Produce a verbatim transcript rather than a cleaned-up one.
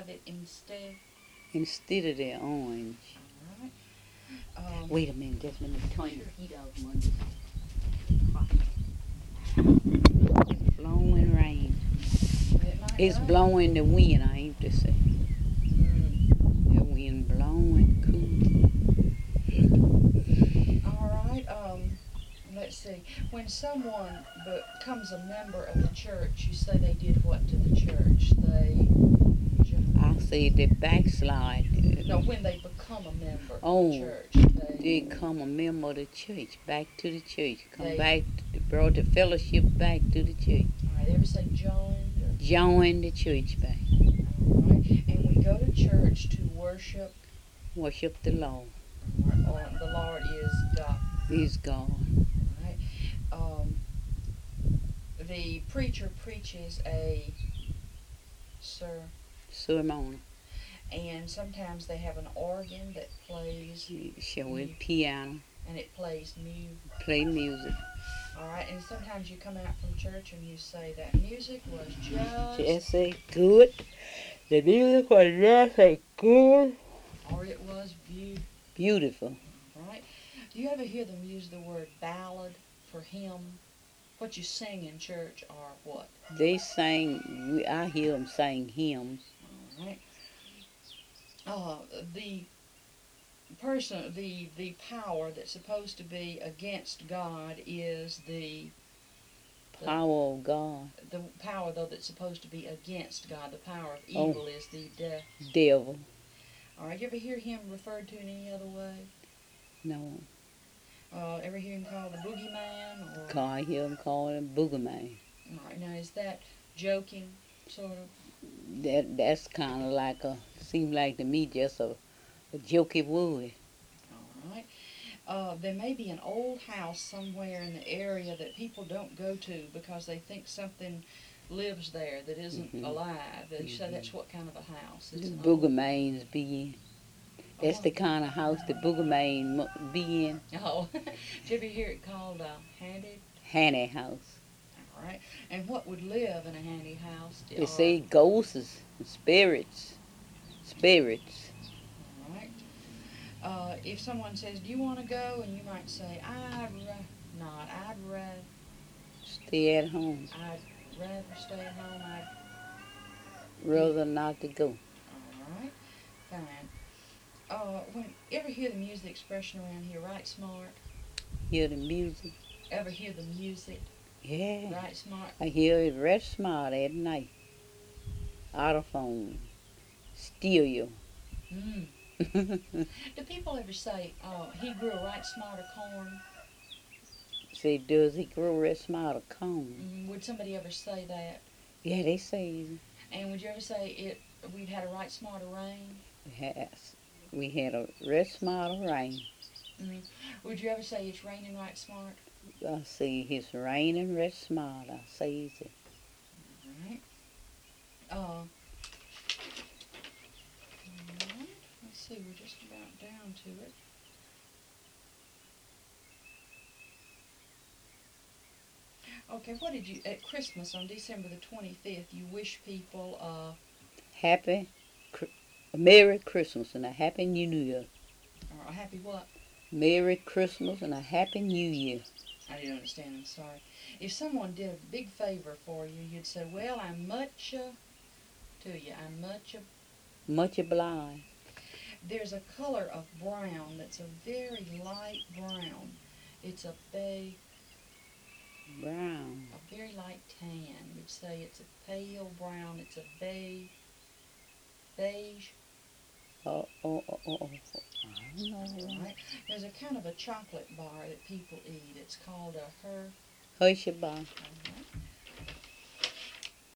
have it instead? Instead of the orange. All right. Um, Wait a minute, just let me turn the heat off one. It's blowing rain. it might It's rain. blowing the wind, I ain't to say. Mm. The wind blowing cool. All right. Um, let's see. When someone becomes a member of the church, you say they did what to the church? They. I say they backslide. No, when they become a member Oh, of the church, they. They come a member of the church, back to the church. Come They- back, they brought the fellowship back to the church. All right. They ever say joined? Or, Join the church back. all right. And we go to church to worship. Worship the Lord. Or the Lord is God. He's God. Right. Um, the preacher preaches a ser, Sermon. and sometimes they have an organ that plays, Show it piano. and it plays music. Play music. All right, and sometimes you come out from church and you say that music was just, Just say good. The music was just a good. or it was beautiful. Beautiful. Right? Do you ever hear them use the word ballad for hymn? What you sing in church or what? They sang, we- I hear them sing hymns. All right. Uh, the person, the the power that's supposed to be against God is the Power of God. the power though that's supposed to be against God. The power of Oh. evil is the death. Devil. All right. You ever hear him referred to in any other way? No. Uh, ever hear him called the boogeyman? Or I hear them calling him Boogerman. all right. Now is that joking, sort of? That that's kind of like a, seem like to me just a, a jokey word. All right. Uh, there may be an old house somewhere in the area that people don't go to because they think something lives there that isn't Mhm. alive. They say Mhm. that's what kind of a house. The It's an old- Boogermans be in. That's the kind of house the Boogerman mu- be in. Oh, did you ever hear it called a haunted? Hanny house. All right. And what would live in a handy house? They Or- say ghosts and spirits. Spirits. All right. Uh, if someone says, "Do you want to go?" and you might say, "I'd ra- not. I'd rather. Stay at home. I'd rather stay at home. I'd." Rather not to go. All right. Fine. Uh, when ever hear the music expression around here? Right smart. Hear the music. Ever hear the music? Yeah. Right smart. I hear it red smart at night. Autophone. Stereo. Mm. Do people ever say, "Oh, he grew a right smart of corn"? Say, does he grow red smart of corn? Mm, would somebody ever say that? Yeah, they say And would you ever say it? We'd had a right smart of rain. it has. We had a red smart of rain. Mm. Would you ever say it's raining right smart? I see it's raining red smart. I say it. All right. Uh. All right. Let's see. We're just about down to it. Okay, what did you, at Christmas on December the twenty-fifth, you wish people, uh, Happy, Cr- Merry Christmas and a Happy New Year. or a happy what? Merry Christmas and a Happy New Year. I didn't understand, I'm sorry. If someone did a big favor for you, you'd say, "Well, I'm much, uh, to you, I'm much, uh, Much obliged. there's a color of brown that's a very light brown. It's a bay, Brown. a very light tan. You'd say it's a pale brown, it's a beige, beige. Oh, oh, oh, oh, oh. I don't know. Right? There's a kind of a chocolate bar that people eat. It's called a her. Hershey bar. uh